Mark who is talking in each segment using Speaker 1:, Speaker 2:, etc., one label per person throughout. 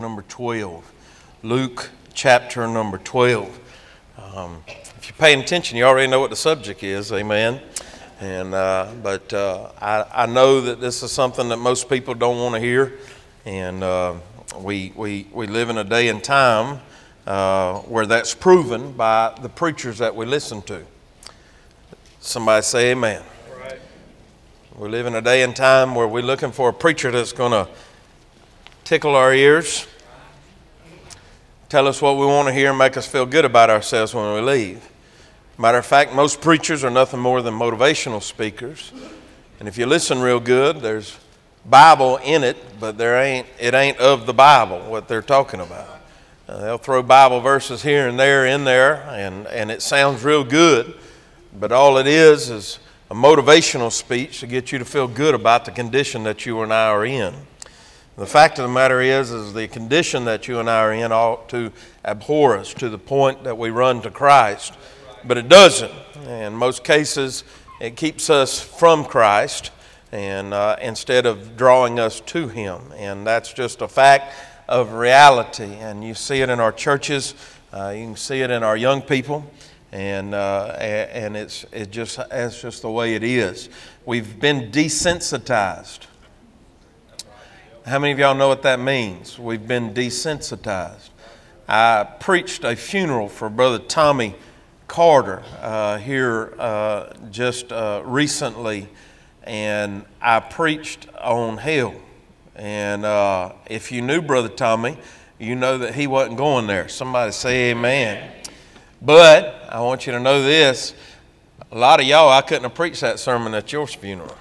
Speaker 1: Number 12. Luke chapter number 12. If you're paying attention, you already know what the subject is, amen. But I know that this is something that most people don't want to hear, and we live in a day and time where that's proven by the preachers that we listen to. Somebody say amen. Right. We live in a day and time where we're looking for a preacher that's going to tickle our ears, tell us what we want to hear, and make us feel good about ourselves when we leave. Matter of fact, most preachers are nothing more than motivational speakers. And if you listen real good, there's Bible in it, but it ain't of the Bible what they're talking about. They'll throw Bible verses here and there in there, and it sounds real good, but all it is a motivational speech to get you to feel good about the condition that you and I are in. The fact of the matter is the condition that you and I are in ought to abhor us to the point that we run to Christ. But it doesn't. In most cases, it keeps us from Christ and instead of drawing us to Him. And that's just a fact of reality. And you see it in our churches. You can see it in our young people. And it's just the way it is. We've been desensitized. How many of y'all know what that means? We've been desensitized. I preached a funeral for Brother Tommy Carter here just recently, and I preached on hell. And if you knew Brother Tommy, you know that he wasn't going there. Somebody say amen. But I want you to know this. A lot of y'all, I couldn't have preached that sermon at your funeral.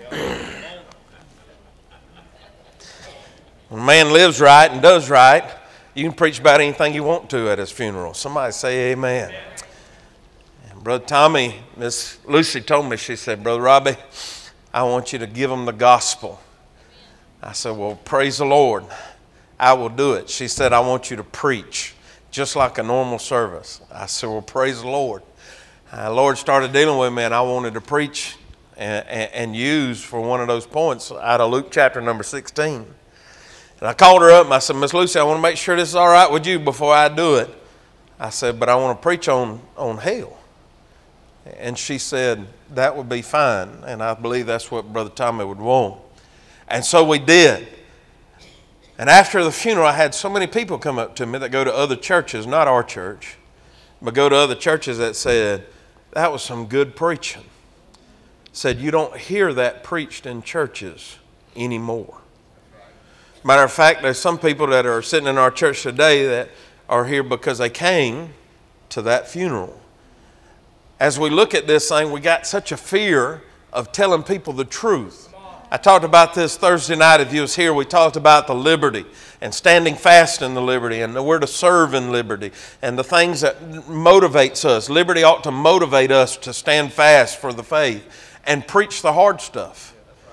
Speaker 1: When a man lives right and does right, you can preach about anything you want to at his funeral. Somebody say amen. And Brother Tommy, Miss Lucy told me, she said, Brother Robbie, I want you to give them the gospel. I said, well, praise the Lord. I will do it. She said, I want you to preach just like a normal service. I said, well, praise the Lord. The Lord started dealing with me, and I wanted to preach and use for one of those points out of Luke chapter number 16. And I called her up and I said, Miss Lucy, I want to make sure this is all right with you before I do it. I said, but I want to preach on hell. And she said, that would be fine. And I believe that's what Brother Tommy would want. And so we did. And after the funeral, I had so many people come up to me that go to other churches, not our church, but go to other churches that said, that was some good preaching. Said, you don't hear that preached in churches anymore. Matter of fact, there's some people that are sitting in our church today that are here because they came to that funeral. As we look at this thing, we got such a fear of telling people the truth. I talked about this Thursday night. If you was here, we talked about the liberty and standing fast in the liberty and we're to serve in liberty and the things that motivates us. Liberty ought to motivate us to stand fast for the faith and preach the hard stuff.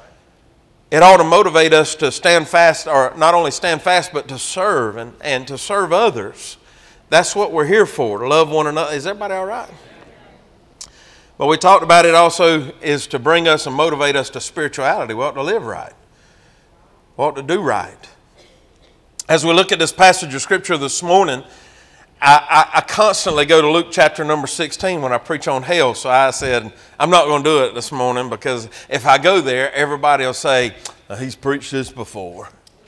Speaker 1: It ought to motivate us to stand fast, or not only stand fast, but to serve and to serve others. That's what we're here for, to love one another. Is everybody all right? But we talked about it also is to bring us and motivate us to spirituality. We ought to live right. We ought to do right. As we look at this passage of Scripture this morning, I constantly go to Luke chapter number 16 when I preach on hell. So I said, I'm not going to do it this morning because if I go there, everybody will say, he's preached this before.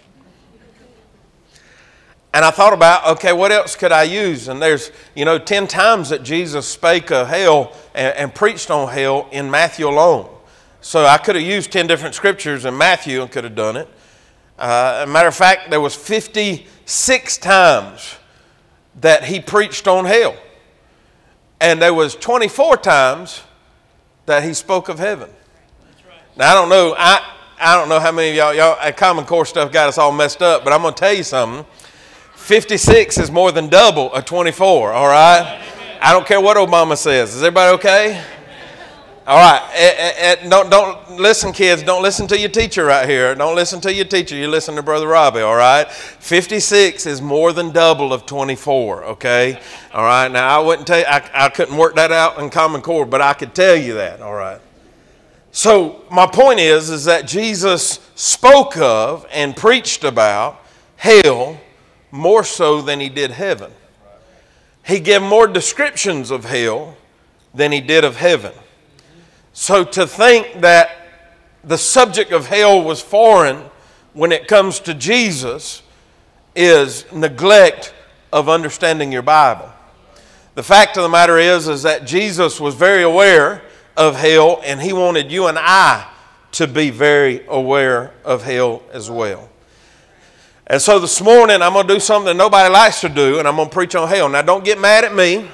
Speaker 1: And I thought about, okay, what else could I use? And there's, 10 times that Jesus spake of hell and preached on hell in Matthew alone. So I could have used 10 different scriptures in Matthew and could have done it. As a matter of fact, there was 56 times that he preached on hell. And there was 24 times that he spoke of heaven. That's right. Now, I don't know. I don't know how many of y'all at Common Core stuff got us all messed up, but I'm going to tell you something. 56 is more than double of 24, all right? I don't care what Obama says. Is everybody okay? All right. Don't listen, kids. Don't listen to your teacher right here. Don't listen to your teacher. You listen to Brother Robbie, all right? 56 is more than double of 24, okay? All right. Now, I wouldn't tell you, I couldn't work that out in Common Core, but I could tell you that, all right? So my point is that Jesus spoke of and preached about hell more so than he did heaven. He gave more descriptions of hell than he did of heaven. So to think that the subject of hell was foreign when it comes to Jesus is neglect of understanding your Bible. The fact of the matter is that Jesus was very aware of hell, and he wanted you and I to be very aware of hell as well. And so this morning I'm going to do something that nobody likes to do, and I'm going to preach on hell. Now don't get mad at me.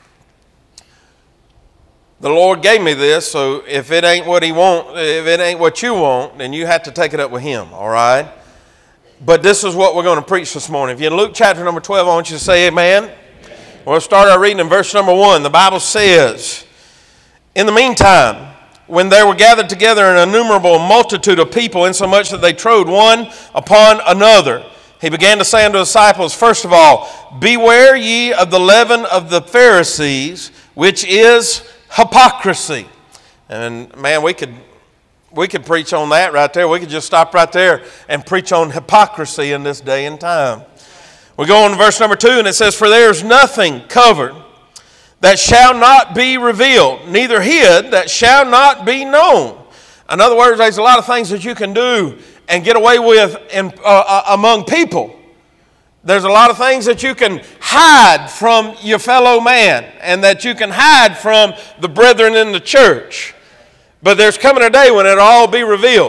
Speaker 1: The Lord gave me this, so if it ain't what if it ain't what you want, then you have to take it up with him, all right? But this is what we're going to preach this morning. If you're in Luke chapter number 12, I want you to say amen. We'll start our reading in verse number 1. The Bible says, "In the meantime, when there were gathered together an innumerable multitude of people, insomuch that they trode one upon another, he began to say unto his disciples, First of all, beware ye of the leaven of the Pharisees, which is hypocrisy." And man, we could preach on that right there. We could just stop right there and preach on hypocrisy in this day and time. We go on to verse number 2, and it says, "For there is nothing covered that shall not be revealed, neither hid that shall not be known." In other words, there's a lot of things that you can do and get away with among people. There's a lot of things that you can hide from your fellow man and that you can hide from the brethren in the church. But there's coming a day when it'll all be revealed.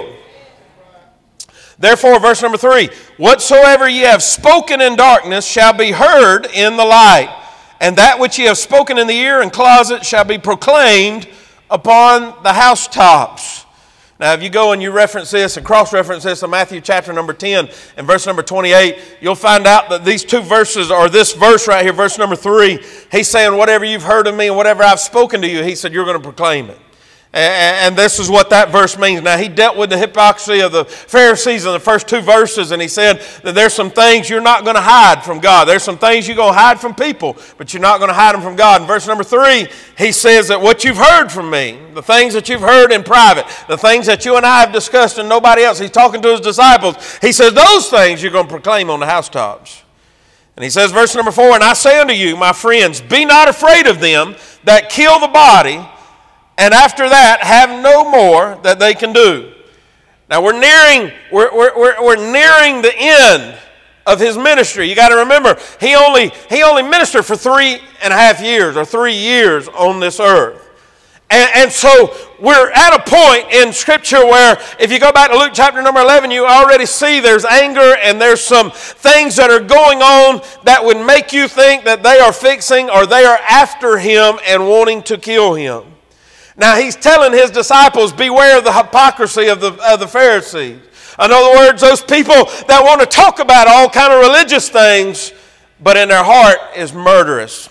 Speaker 1: "Therefore," verse number 3, "whatsoever ye have spoken in darkness shall be heard in the light. And that which ye have spoken in the ear and closet shall be proclaimed upon the housetops." Now, if you go and you reference this and cross-reference this in Matthew chapter number 10 and verse number 28, you'll find out that these two verses, or this verse right here, verse number 3, he's saying, whatever you've heard of me and whatever I've spoken to you, he said, you're going to proclaim it. And this is what that verse means. Now, he dealt with the hypocrisy of the Pharisees in the first two verses, and he said that there's some things you're not going to hide from God. There's some things you're going to hide from people, but you're not going to hide them from God. In verse number 3, he says that what you've heard from me, the things that you've heard in private, the things that you and I have discussed and nobody else, he's talking to his disciples. He says those things you're going to proclaim on the housetops. And he says, verse number 4, "And I say unto you, my friends, be not afraid of them that kill the body, and after that have no more that they can do." Now we're nearing the end of his ministry. You got to remember, he only ministered for 3.5 years or 3 years on this earth. And so we're at a point in Scripture where if you go back to Luke chapter number 11, you already see there's anger and there's some things that are going on that would make you think that they are fixing or they are after him and wanting to kill him. Now he's telling his disciples, beware of the hypocrisy of the Pharisees. In other words, those people that want to talk about all kind of religious things, but in their heart is murderous.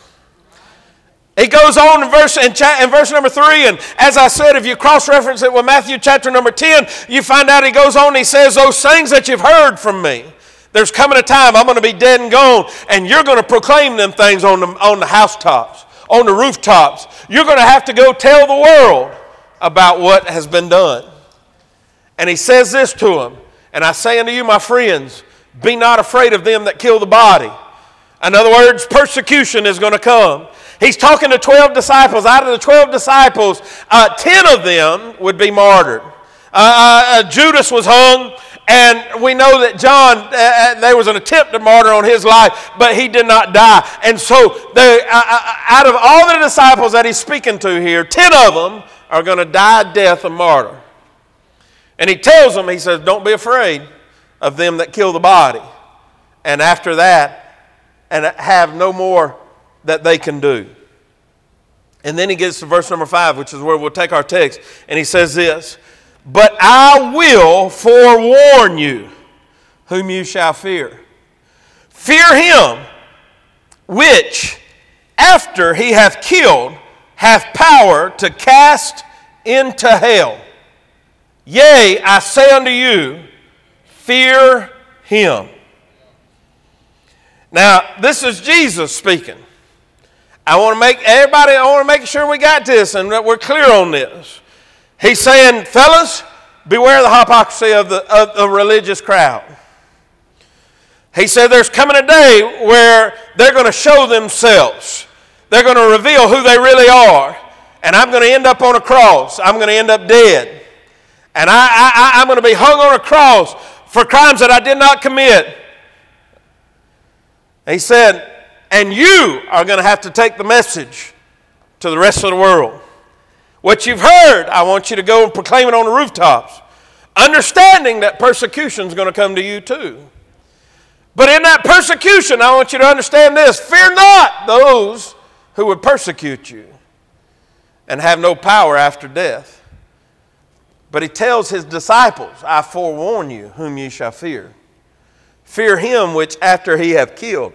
Speaker 1: He goes on in verse number 3, and as I said, if you cross-reference it with Matthew chapter number 10, you find out he goes on and he says, those things that you've heard from me, there's coming a time I'm going to be dead and gone, and you're going to proclaim them things on the housetops, on the rooftops. You're going to have to go tell the world about what has been done. And he says this to them, "And I say unto you, my friends, be not afraid of them that kill the body." In other words, persecution is going to come. He's talking to 12 disciples. Out of the 12 disciples, 10 of them would be martyred. Judas was hung, and we know that John, there was an attempt to martyr on his life, but he did not die. And so out of all the disciples that he's speaking to here, 10 of them are going to die a death of martyr. And he tells them, he says, don't be afraid of them that kill the body. And after that, and have no more that they can do. And then he gets to verse number 5, which is where we'll take our text. And he says this, "But I will forewarn you whom you shall fear. Fear him which, after he hath killed, hath power to cast into hell. Yea, I say unto you, fear him." Now, this is Jesus speaking. I want to make sure we got this and that we're clear on this. He's saying, fellas, beware of the hypocrisy of the religious crowd. He said there's coming a day where they're going to show themselves. They're going to reveal who they really are. And I'm going to end up on a cross. I'm going to end up dead. And I'm going to be hung on a cross for crimes that I did not commit. He said, and you are going to have to take the message to the rest of the world. What you've heard, I want you to go and proclaim it on the rooftops, understanding that persecution is going to come to you too. But in that persecution, I want you to understand this: fear not those who would persecute you and have no power after death. But he tells his disciples, I forewarn you whom ye shall fear. Fear him which after he hath killed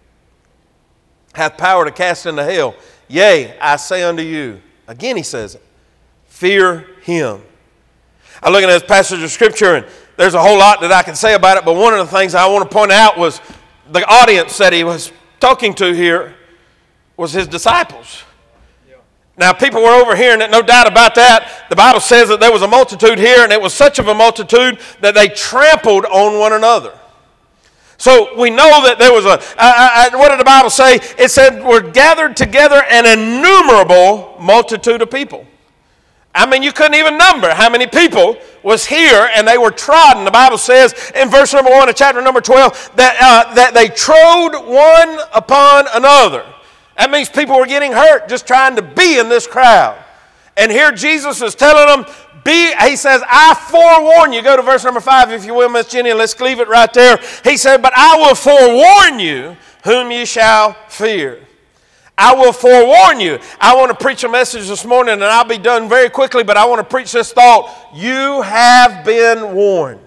Speaker 1: hath power to cast into hell. Yea, I say unto you, again he says it, fear him. I look at this passage of Scripture, and there's a whole lot that I can say about it, but one of the things I want to point out was the audience that he was talking to here was his disciples. Now, people were overhearing it, no doubt about that. The Bible says that there was a multitude here, and it was such of a multitude that they trampled on one another. So we know that there was what did the Bible say? It said we're gathered together an innumerable multitude of people. I mean, you couldn't even number how many people was here, and they were trodden. The Bible says in verse number 1 of chapter number 12 that they trode one upon another. That means people were getting hurt just trying to be in this crowd. And here Jesus is telling them, he says, I forewarn you. Go to verse number 5 if you will, Miss Jenny, and let's leave it right there. He said, but I will forewarn you whom you shall fear. I will forewarn you. I want to preach a message this morning, and I'll be done very quickly, but I want to preach this thought. You have been warned.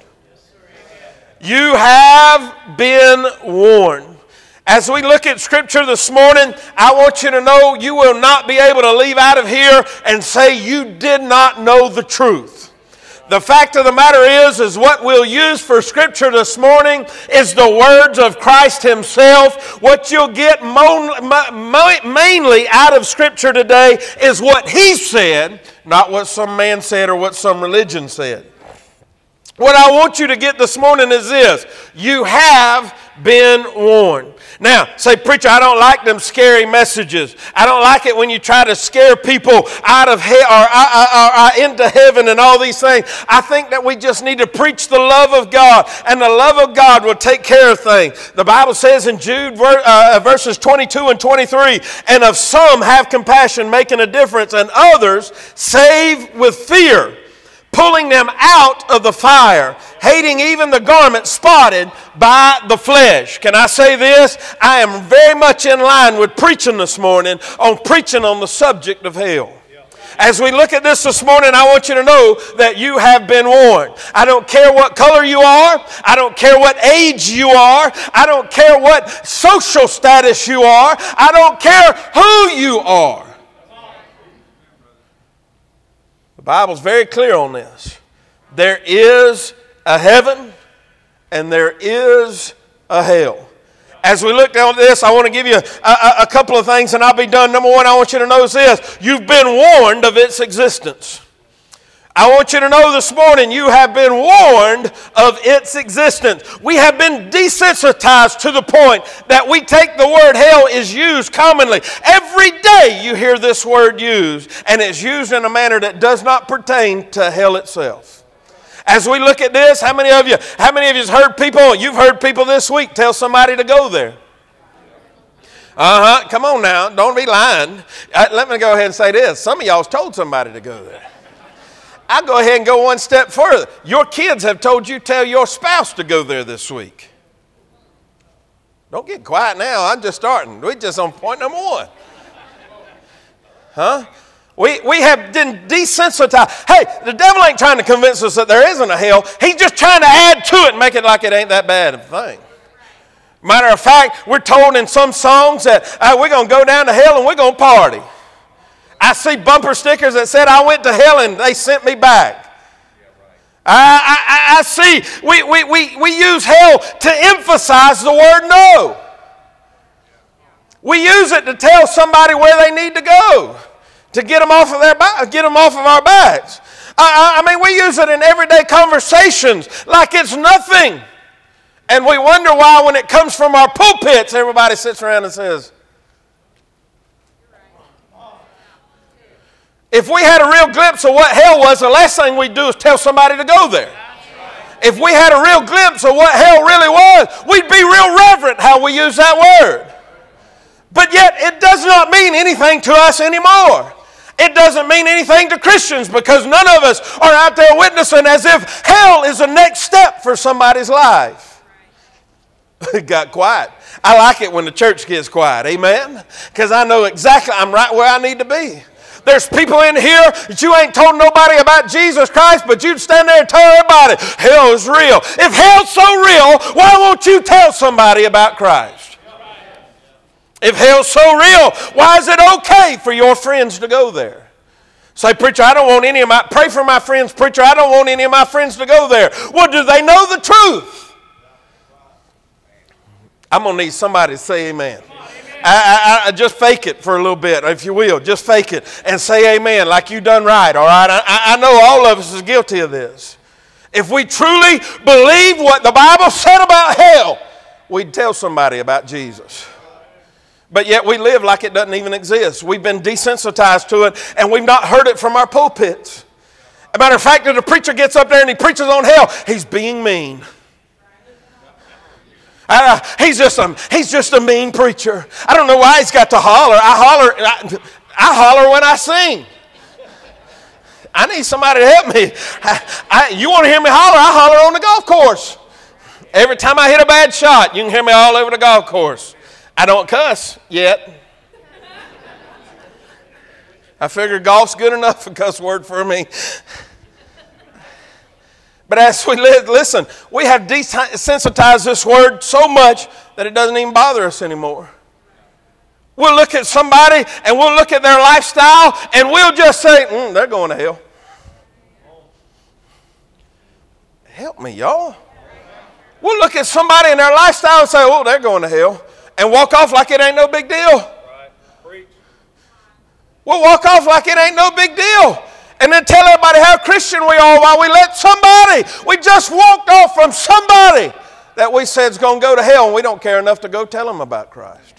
Speaker 1: You have been warned. As we look at Scripture this morning, I want you to know you will not be able to leave out of here and say you did not know the truth. The fact of the matter is what we'll use for Scripture this morning is the words of Christ Himself. What you'll get mainly out of Scripture today is what He said, not what some man said or what some religion said. What I want you to get this morning is this: you have been warned. Now, say, preacher, I don't like them scary messages. I don't like it when you try to scare people out of hell or into heaven and all these things. I think that we just need to preach the love of God, and the love of God will take care of things. The Bible says in Jude verses 22 and 23, and of some have compassion, making a difference, and others save with fear, pulling them out of the fire, hating even the garment spotted by the flesh. Can I say this? I am very much in line with preaching this morning on preaching on the subject of hell. As we look at this morning, I want you to know that you have been warned. I don't care what color you are. I don't care what age you are. I don't care what social status you are. I don't care who you are. The Bible's very clear on this. There is a heaven and there is a hell. As we look down at this, I want to give you a couple of things and I'll be done. Number one, I want you to notice this. You've been warned of its existence. I want you to know this morning you have been warned of its existence. We have been desensitized to the point that we take the word hell is used commonly. Every day you hear this word used, and it's used in a manner that does not pertain to hell itself. As we look at this, how many of you have heard people, you've heard people this week tell somebody to go there? Come on now, don't be lying. Let me go ahead and say this. Some of y'all's told somebody to go there. I'll go ahead and go one step further. Your kids have told you tell your spouse to go there this week. Don't get quiet now. I'm just starting. We're just on point number one. We have been desensitized. Hey, the devil ain't trying to convince us that there isn't a hell. He's just trying to add to it and make it like it ain't that bad of a thing. Matter of fact, we're told in some songs that we're going to go down to hell and we're going to party. I see bumper stickers that said I went to hell and they sent me back. I see we use hell to emphasize the word no. We use it to tell somebody where they need to go, to get them off of our backs. I mean, we use it in everyday conversations like it's nothing. And we wonder why when it comes from our pulpits, everybody sits around and says, if we had a real glimpse of what hell was, the last thing we'd do is tell somebody to go there. If we had a real glimpse of what hell really was, we'd be real reverent how we use that word. But yet, it does not mean anything to us anymore. It doesn't mean anything to Christians because none of us are out there witnessing as if hell is the next step for somebody's life. It got quiet. I like it when the church gets quiet, amen? Because I know exactly I'm right where I need to be. There's people in here that you ain't told nobody about Jesus Christ, but you'd stand there and tell everybody, hell is real. If hell's so real, why won't you tell somebody about Christ? If hell's so real, why is it okay for your friends to go there? Say, preacher, I don't want any of my, pray for my friends, preacher, I don't want any of my friends to go there. Well, do they know the truth? I'm going to need somebody to say amen. I just fake it for a little bit, if you will. Just fake it and say amen like you done right, all right? I know all of us is guilty of this. If we truly believe what the Bible said about hell, we'd tell somebody about Jesus. But yet we live like it doesn't even exist. We've been desensitized to it, and we've not heard it from our pulpits. As a matter of fact, if the preacher gets up there and he preaches on hell, he's being mean. He's just a mean preacher. I don't know why he's got to holler. I holler when I sing. I need somebody to help me. You want to hear me holler? I holler on the golf course. Every time I hit a bad shot, you can hear me all over the golf course. I don't cuss yet. I figure golf's good enough a cuss word for me. But as we listen, we have desensitized this word so much that it doesn't even bother us anymore. We'll look at somebody and we'll look at their lifestyle and we'll just say, they're going to hell. Help me, y'all. We'll look at somebody and their lifestyle and say, oh, they're going to hell. And walk off like it ain't no big deal. We'll walk off like it ain't no big deal. And then tell everybody how Christian we are while we let somebody, we just walked off from somebody that we said is going to go to hell, and we don't care enough to go tell them about Christ.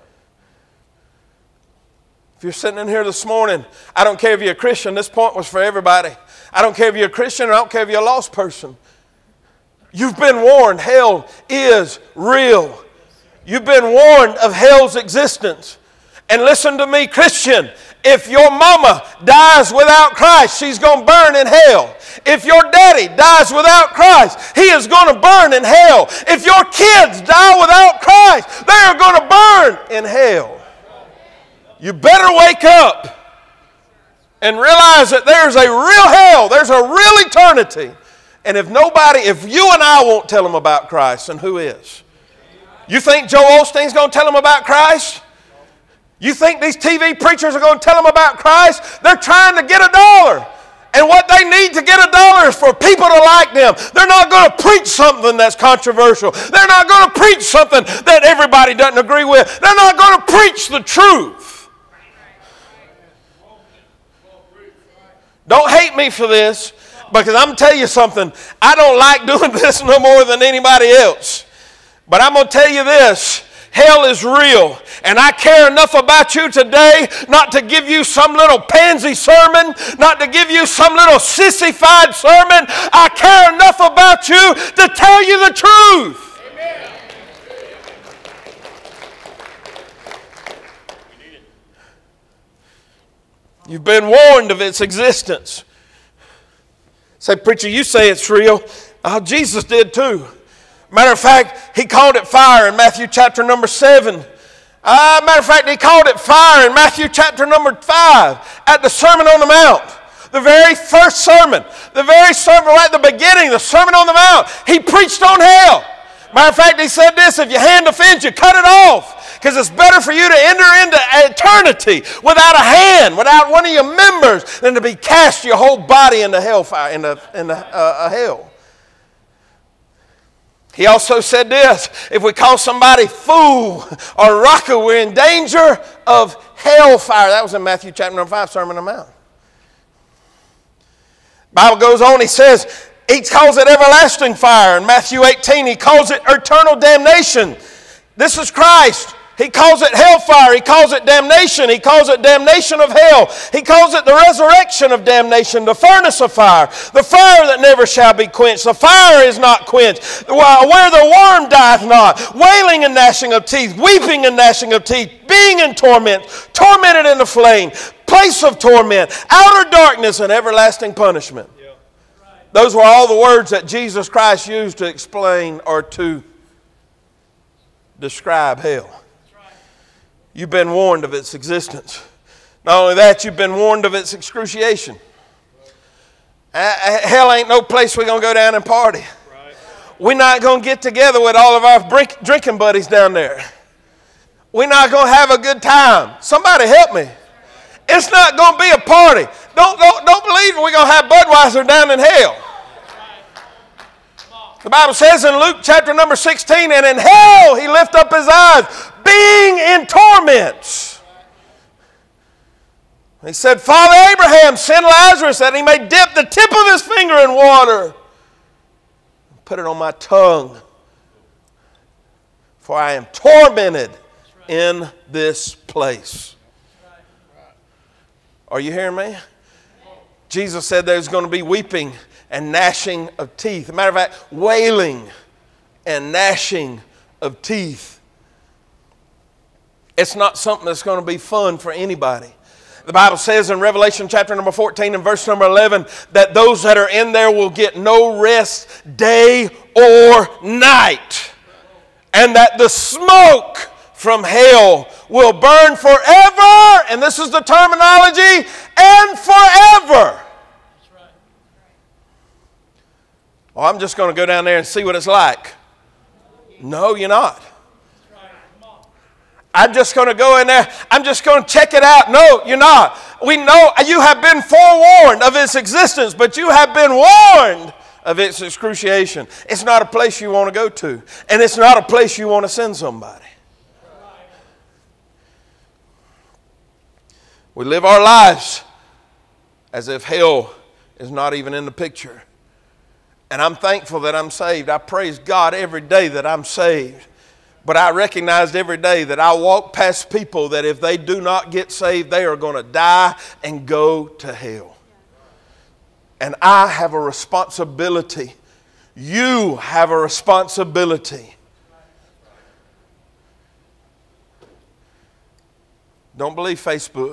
Speaker 1: If you're sitting in here this morning, I don't care if you're a Christian, this point was for everybody. I don't care if you're a Christian, or I don't care if you're a lost person. You've been warned, hell is real. You've been warned of hell's existence. And listen to me, Christian, if your mama dies without Christ, she's going to burn in hell. If your daddy dies without Christ, he is going to burn in hell. If your kids die without Christ, they are going to burn in hell. You better wake up and realize that there's a real hell, there's a real eternity. And if you and I won't tell them about Christ, then who is? You think Joel Osteen's going to tell them about Christ? You think these TV preachers are going to tell them about Christ? They're trying to get $1. And what they need to get $1 is for people to like them. They're not going to preach something that's controversial. They're not going to preach something that everybody doesn't agree with. They're not going to preach the truth. Don't hate me for this, because I'm going to tell you something. I don't like doing this no more than anybody else. But I'm going to tell you this. Hell is real, and I care enough about you today not to give you some little pansy sermon, not to give you some little sissified sermon. I care enough about you to tell you the truth. Amen. You've been warned of its existence. Say, preacher, you say it's real. Oh, Jesus did too. Matter of fact, he called it fire in Matthew chapter number 7. Matter of fact, he called it fire in Matthew chapter number 5 at the Sermon on the Mount. The very first sermon, right at the beginning, the Sermon on the Mount, he preached on hell. Matter of fact, he said this, if your hand offends you, cut it off. Because it's better for you to enter into eternity without a hand, without one of your members, than to be cast your whole body into hellfire, into hell. He also said this, if we call somebody fool or rocker, we're in danger of hellfire. That was in Matthew chapter number 5, Sermon on the Mount. Bible goes on, he says, He calls it everlasting fire. In Matthew 18, he calls it eternal damnation. This is Christ. He calls it hellfire. He calls it damnation. He calls it damnation of hell. He calls it the resurrection of damnation, the furnace of fire, the fire that never shall be quenched. The fire is not quenched. Where the worm dieth not, wailing and gnashing of teeth, weeping and gnashing of teeth, being in torment, tormented in the flame, place of torment, outer darkness, and everlasting punishment. Those were all the words that Jesus Christ used to explain or to describe hell. You've been warned of its existence. Not only that, you've been warned of its excruciation. Hell ain't no place we're going to go down and party. We're not going to get together with all of our drinking buddies down there. We're not going to have a good time. Somebody help me. It's not going to be a party. Don't believe we're going to have Budweiser down in hell. The Bible says in Luke chapter number 16, and in hell he lift up his eyes, being in torments. He said, Father Abraham, send Lazarus that he may dip the tip of his finger in water and put it on my tongue, for I am tormented in this place. Are you hearing me? Jesus said there's going to be weeping and gnashing of teeth. As a matter of fact, wailing and gnashing of teeth. It's not something that's going to be fun for anybody. The Bible says in Revelation chapter number 14 and verse number 11 that those that are in there will get no rest day or night. And that the smoke from hell will burn forever, and this is the terminology, and forever. Well, I'm just going to go down there and see what it's like. No, you're not. I'm just going to go in there. I'm just going to check it out. No, you're not. We know you have been forewarned of its existence, but you have been warned of its excruciation. It's not a place you want to go to, and it's not a place you want to send somebody. We live our lives as if hell is not even in the picture. And I'm thankful that I'm saved. I praise God every day that I'm saved. But I recognized every day that I walk past people that if they do not get saved, they are going to die and go to hell. And I have a responsibility. You have a responsibility. Don't believe Facebook.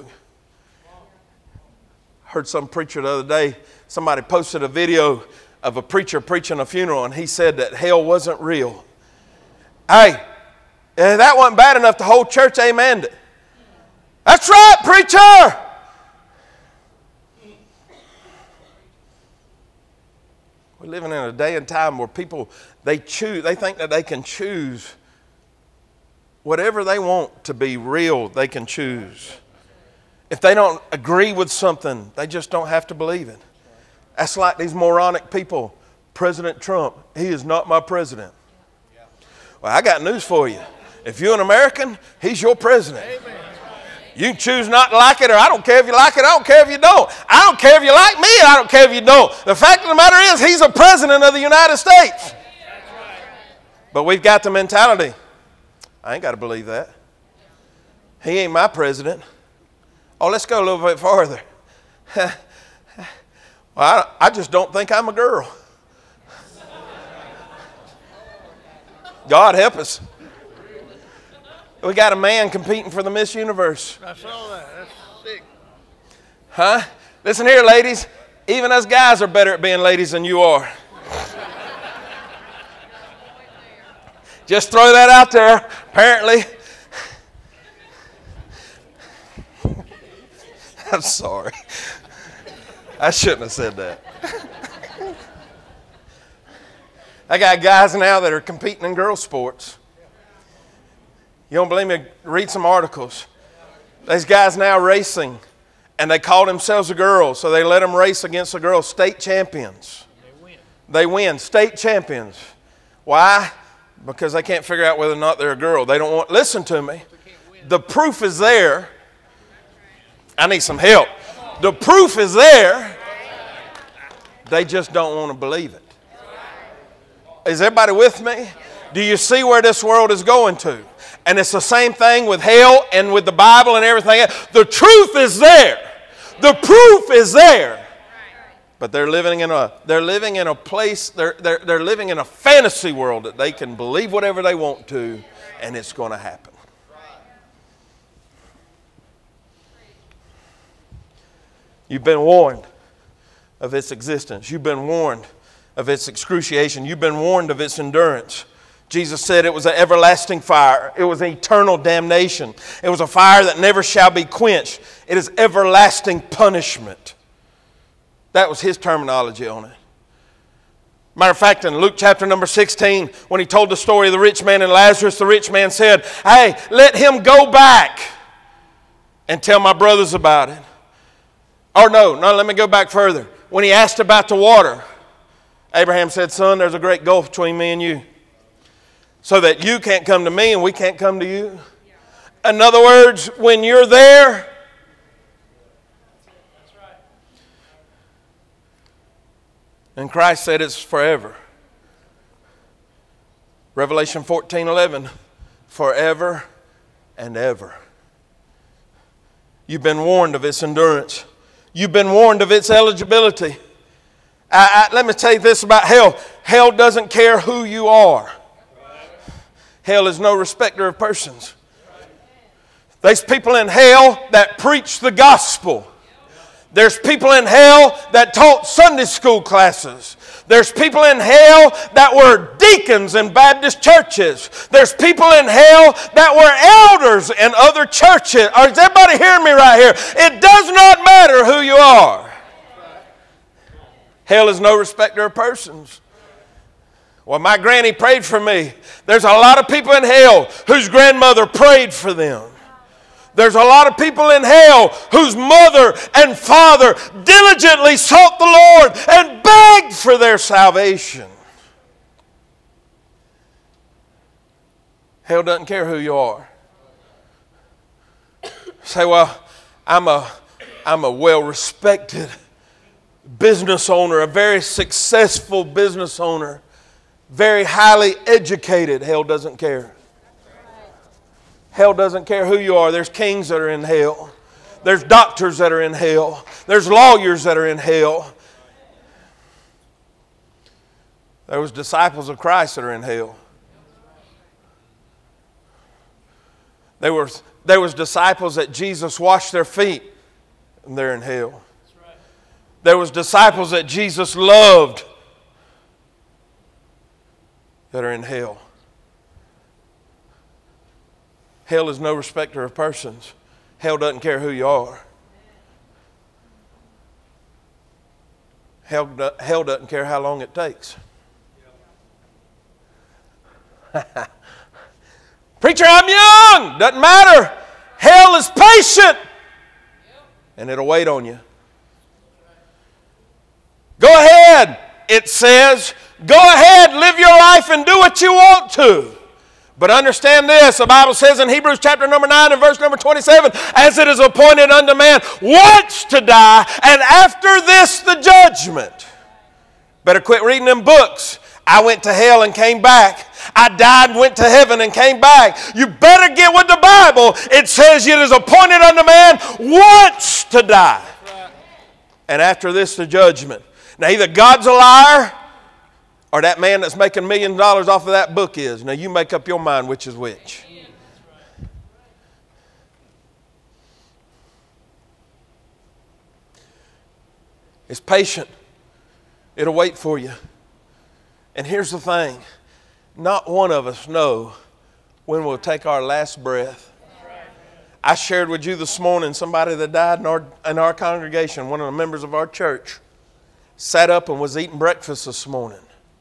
Speaker 1: Heard some preacher the other day, somebody posted a video of a preacher preaching a funeral, and he said that hell wasn't real. Hey, that wasn't bad enough, the whole church amened it. That's right, preacher! We're living in a day and time where people, they think that they can choose whatever they want to be real, they can choose. If they don't agree with something, they just don't have to believe it. That's like these moronic people. President Trump, he is not my president. Well, I got news for you. If you're an American, he's your president. You can choose not to like it, or I don't care if you like it, I don't care if you don't. I don't care if you like me, I don't care if you don't. The fact of the matter is, he's a president of the United States. But we've got the mentality, I ain't got to believe that. He ain't my president. Oh, let's go a little bit farther. Well, I just don't think I'm a girl. God help us. We got a man competing for the Miss Universe.
Speaker 2: I saw that. That's sick.
Speaker 1: Huh? Listen here, ladies. Even us guys are better at being ladies than you are. Just throw that out there, apparently. I'm sorry. I shouldn't have said that. I got guys now that are competing in girl sports. You don't believe me? Read some articles. There's guys now racing, and they call themselves a girl, so they let them race against the girls. State champions. They win. State champions. Why? Because they can't figure out whether or not they're a girl. They don't want. Listen to me. The proof is there. I need some help. The proof is there. They just don't want to believe it. Is everybody with me? Do you see where this world is going to? And it's the same thing with hell and with the Bible and everything else. The truth is there. The proof is there. But they're living in a place, they're living in a fantasy world that they can believe whatever they want to, and it's going to happen. You've been warned of its existence. You've been warned of its excruciation. You've been warned of its endurance. Jesus said it was an everlasting fire. It was an eternal damnation. It was a fire that never shall be quenched. It is everlasting punishment. That was his terminology on it. Matter of fact, in Luke chapter number 16, when he told the story of the rich man and Lazarus, the rich man said, hey, let him go back and tell my brothers about it. Or no, let me go back further. When he asked about the water, Abraham said, son, there's a great gulf between me and you. So that you can't come to me and we can't come to you. In other words, when you're there, and Christ said it's forever. Revelation 14:11, forever and ever. You've been warned of its endurance. You've been warned of its eligibility. Let me tell you this about hell. Hell doesn't care who you are. Hell is no respecter of persons. There's people in hell that preach the gospel. There's people in hell that taught Sunday school classes. There's people in hell that were deacons in Baptist churches. There's people in hell that were elders in other churches. Is everybody hearing me right here? It does not matter who you are. Hell is no respecter of persons. Well, my granny prayed for me. There's a lot of people in hell whose grandmother prayed for them. There's a lot of people in hell whose mother and father diligently sought the Lord and begged for their salvation. Hell doesn't care who you are. Say, well, I'm a well-respected business owner, a very successful business owner, very highly educated. Hell doesn't care. Hell doesn't care who you are. There's kings that are in hell. There's doctors that are in hell. There's lawyers that are in hell. There was disciples of Christ that are in hell. There was disciples that Jesus washed their feet, and they're in hell. There was disciples that Jesus loved that are in hell. Hell is no respecter of persons. Hell doesn't care who you are. Hell doesn't care how long it takes. Preacher, I'm young. Doesn't matter. Hell is patient. And it'll wait on you. Go ahead, it says. Go ahead, live your life and do what you want to. But understand this, the Bible says in Hebrews chapter number 9 and verse number 27, as it is appointed unto man once to die, and after this the judgment. Better quit reading them books. I went to hell and came back. I died and went to heaven and came back. You better get with the Bible. It says it is appointed unto man once to die. And after this the judgment. Now either God's a liar, or that man that's making millions of dollars off of that book is. Now you make up your mind which is which. It's patient. It'll wait for you. And here's the thing. Not one of us know when we'll take our last breath. I shared with you this morning somebody that died in our congregation, one of the members of our church, sat up and was eating breakfast this morning.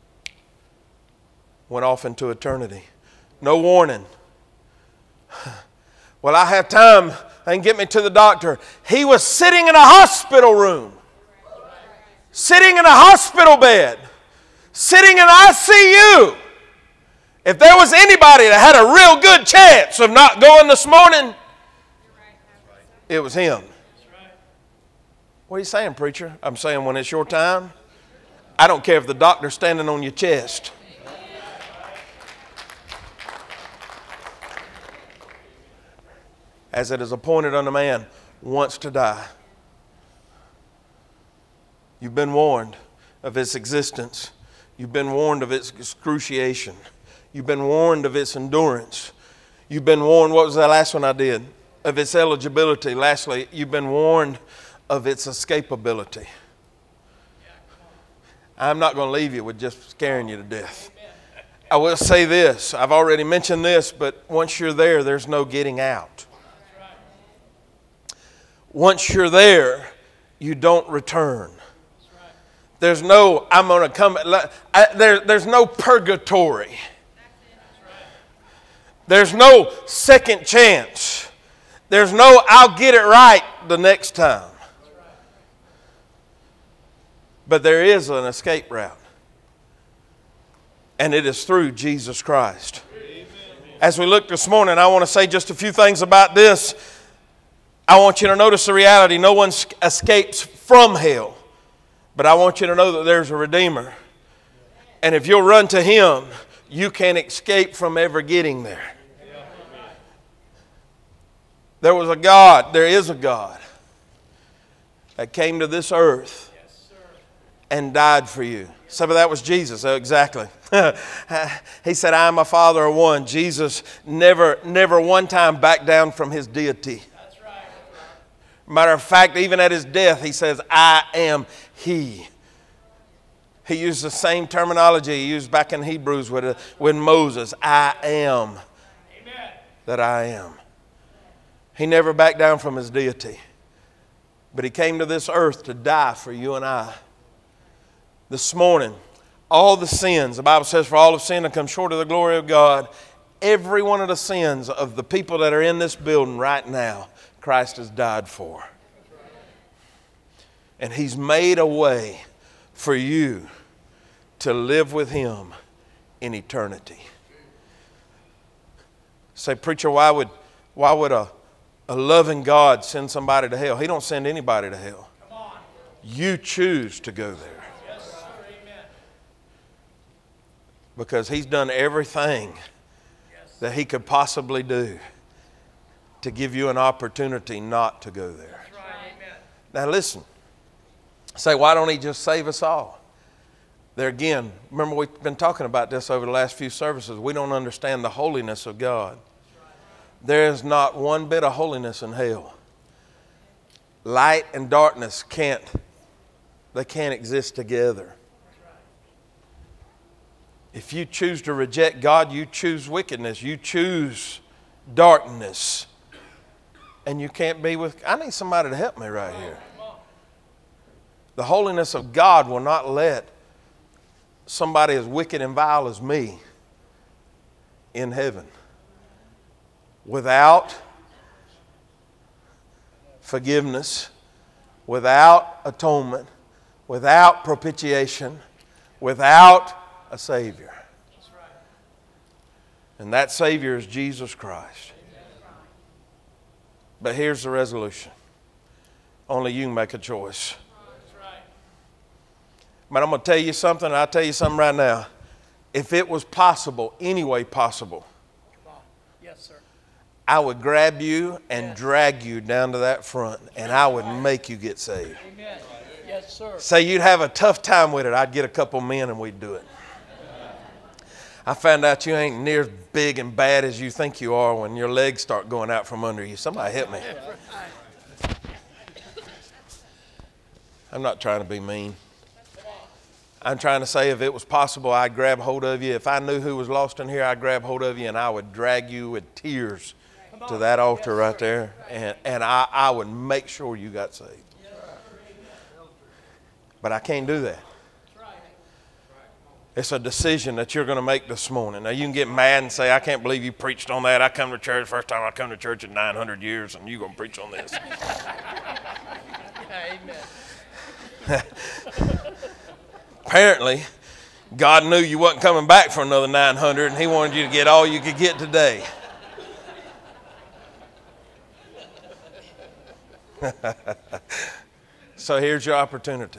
Speaker 1: Went off into eternity. No warning. Well, I have time. They can get me to the doctor. He was sitting in a hospital room. Sitting in a hospital bed. Sitting in ICU. If there was anybody that had a real good chance of not going this morning, it was him. What are you saying, preacher? I'm saying when it's your time, I don't care if the doctor's standing on your chest. as it is appointed unto man once to die. You've been warned of its existence. You've been warned of its excruciation. You've been warned of its endurance. You've been warned, what was that last one I did? Of its eligibility. Lastly, you've been warned of its escapability. I'm not going to leave you with just scaring you to death. I will say this. I've already mentioned this, but once you're there, there's no getting out. Once you're there, you don't return. There's no, I'm going to come. There's no purgatory. There's no second chance. There's no, I'll get it right the next time. But there is an escape route. And it is through Jesus Christ. As we look this morning, I want to say just a few things about this. I want you to notice the reality. No one escapes from hell. But I want you to know that there's a Redeemer. And if you'll run to Him, you can escape from ever getting there. There was a God, there is a God that came to this earth and died for you. Some of that was Jesus. Oh, exactly. He said, I and my Father are one. Jesus never one time backed down from His deity. That's right. Matter of fact, even at His death, He says, I am He. He used the same terminology He used back in Hebrews with Moses. I am that I am. He never backed down from His deity. But He came to this earth to die for you and I. This morning, all the sins, the Bible says, for all have sinned and come short of the glory of God. Every one of the sins of the people that are in this building right now, Christ has died for. And He's made a way for you to live with Him in eternity. Say, preacher, why would a loving God send somebody to hell? He don't send anybody to hell. You choose to go there. Because He's done everything that He could possibly do to give you an opportunity not to go there. Now listen. Say, why don't He just save us all? There again, remember we've been talking about this over the last few services. We don't understand the holiness of God. There is not one bit of holiness in hell. Light and darkness can't exist together. If you choose to reject God, you choose wickedness. You choose darkness. And you can't be with... I need somebody to help me right here. The holiness of God will not let somebody as wicked and vile as me in heaven. Without forgiveness, without atonement, without propitiation, without a Savior. And that Savior is Jesus Christ. But here's the resolution. Only you can make a choice. But I'm going to tell you something, and I'll tell you something right now. If it was possible, any way possible,
Speaker 2: yes, sir,
Speaker 1: I would grab you and drag you down to that front, and I would make you get saved.
Speaker 2: Amen. Yes, sir.
Speaker 1: Say you'd have a tough time with it. I'd get a couple men and we'd do it. I found out you ain't near as big and bad as you think you are when your legs start going out from under you. Somebody help me. I'm not trying to be mean. I'm trying to say if it was possible, I'd grab hold of you. If I knew who was lost in here, I'd grab hold of you and I would drag you with tears to that altar right there. And I would make sure you got saved. But I can't do that. It's a decision that you're going to make this morning. Now, you can get mad and say, I can't believe you preached on that. I come to church, first time I come to church in 900 years, and you're going to preach on this.
Speaker 2: Amen.
Speaker 1: Apparently, God knew you wasn't coming back for another 900, and He wanted you to get all you could get today. So here's your opportunity.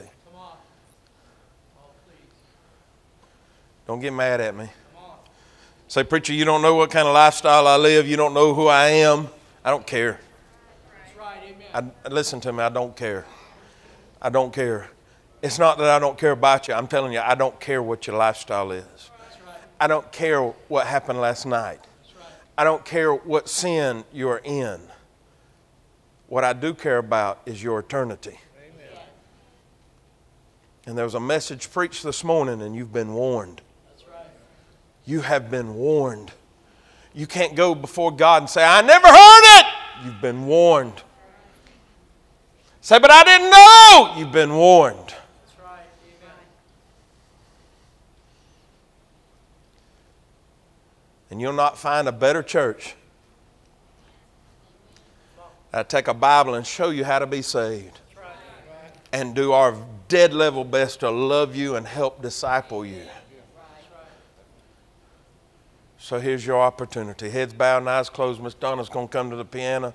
Speaker 1: Don't get mad at me. Say, preacher, you don't know what kind of lifestyle I live. You don't know who I am. I don't care. Listen to me, I don't care. I don't care. It's not that I don't care about you. I'm telling you, I don't care what your lifestyle is. I don't care what happened last night. I don't care what sin you're in. What I do care about is your eternity. Amen. And there was a message preached this morning, and you've been warned. That's right. You have been warned. You can't go before God and say, I never heard it. You've been warned. Say, but I didn't know. You've been warned. That's right. Amen. And you'll not find a better church that'll take a Bible and show you how to be saved. That's right. And do our dead level best to love you and help disciple you. So here's your opportunity. Heads bowed and eyes closed. Miss Donna's going to come to the piano.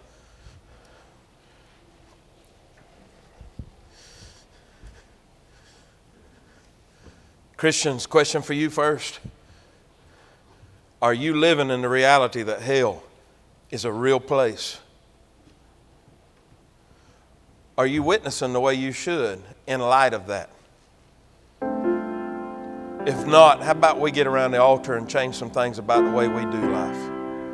Speaker 1: Christians, question for you first. Are you living in the reality that hell is a real place? Are you witnessing the way you should in light of that? If not, how about we get around the altar and change some things about the way we do life?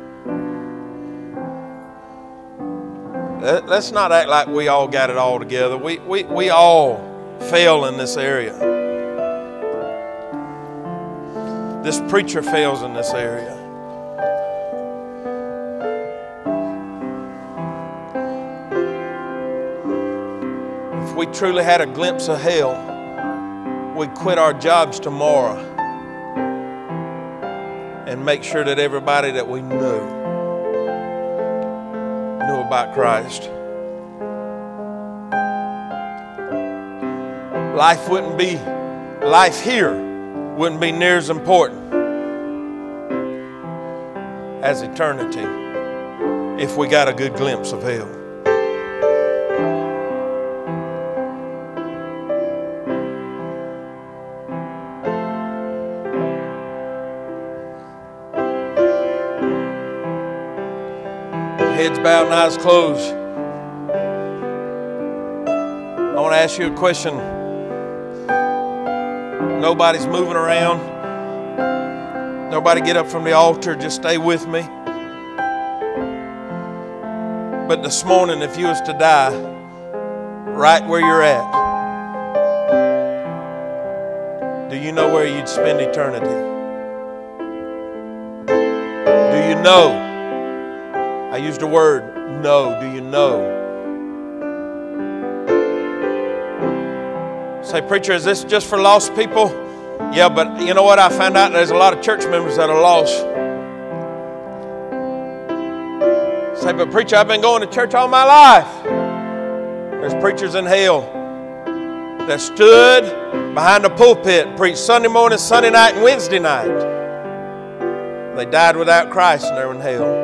Speaker 1: Let's not act like we all got it all together. We all fail in this area. This preacher fails in this area. If we truly had a glimpse of hell, we'd quit our jobs tomorrow and make sure that everybody that we knew about Christ. Life here wouldn't be near as important as eternity if we got a good glimpse of hell. Heads bowed and eyes closed. I want to ask you a question. Nobody's moving around. Nobody get up from the altar. Just stay with me. But this morning, if you was to die right where you're at, do you know where you'd spend eternity? Do you know? I used the word know. Do you know? Say, preacher, is this just for lost people? Yeah, but you know what? I found out there's a lot of church members that are lost. Say, but preacher, I've been going to church all my life. There's preachers in hell that stood behind the pulpit, preached Sunday morning, Sunday night, and Wednesday night. They died without Christ and they're in hell.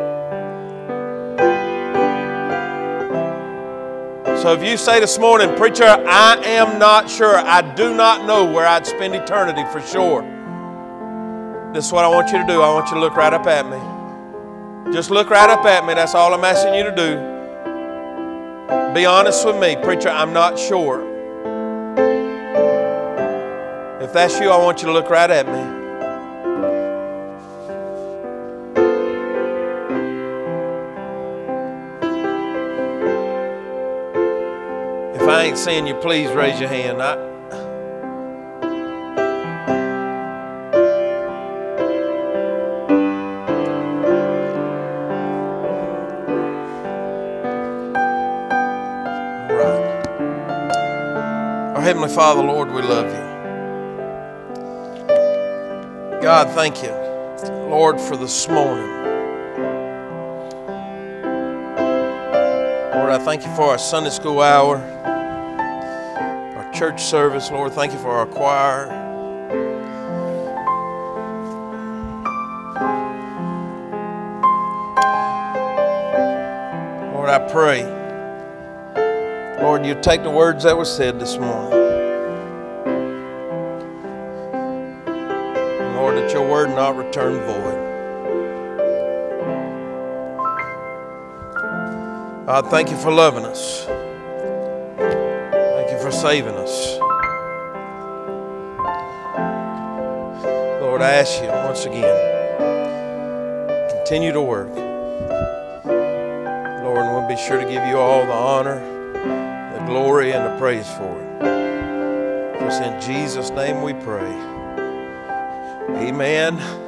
Speaker 1: So if you say this morning, preacher, I am not sure, I do not know where I'd spend eternity for sure. This is what I want you to do. I want you to look right up at me. Just look right up at me. That's all I'm asking you to do. Be honest with me. Preacher, I'm not sure. If that's you, I want you to look right at me. If I ain't seeing you, please raise your hand. Heavenly Father, Lord, we love you. God, thank you, Lord, for this morning. Lord, I thank you for our Sunday school hour, our church service. Lord, thank you for our choir. Lord, I pray, Lord, you take the words that were said this morning. And Lord, that your word not return void. God, thank you for loving us. Thank you for saving us. Lord, I ask you once again, continue to work. Lord, and we'll be sure to give you all the honor, the glory, and the praise for it. For it's in Jesus' name we pray. Amen.